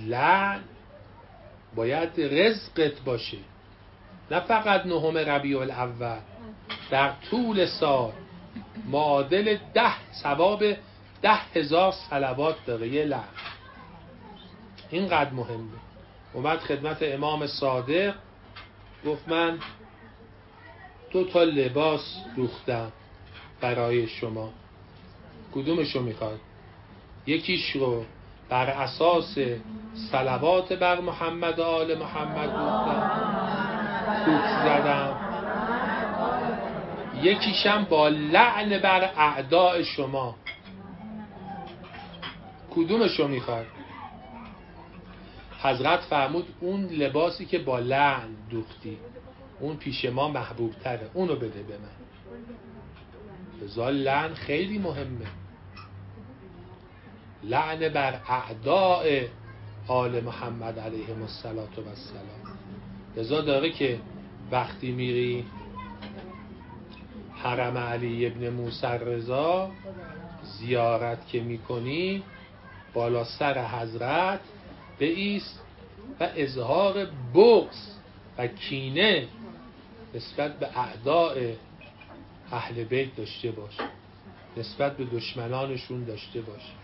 لعن باید رزقت باشه، نه فقط 9 ربیع الاول، در طول سال معادل 10 ثواب 10,000 صلوات داره یه لعن. اینقدر مهمه. اومد خدمت امام صادق گفت من 2 لباس دوختم برای شما، کدومشو میخواد؟ یکیش رو بر اساس صلوات بر محمد و آل محمد دوخت زدم، یکیشم با لعن بر اعداء شما، کدومشو میخواد؟ حضرت فرمود اون لباسی که با لعن دوختی اون پیش ما محبوب تره، اونو بده به من. لذا لعن خیلی مهمه، لعن بر اعداء آل محمد علیهم الصلاة و السلام. لذا داره که وقتی میری حرم علی ابن موسی رضا زیارت که میکنی، بالا سر حضرت بایست و اظهار بغض و کینه نسبت به اعداء اهل بیت داشته باش، نسبت به دشمنانشون داشته باش.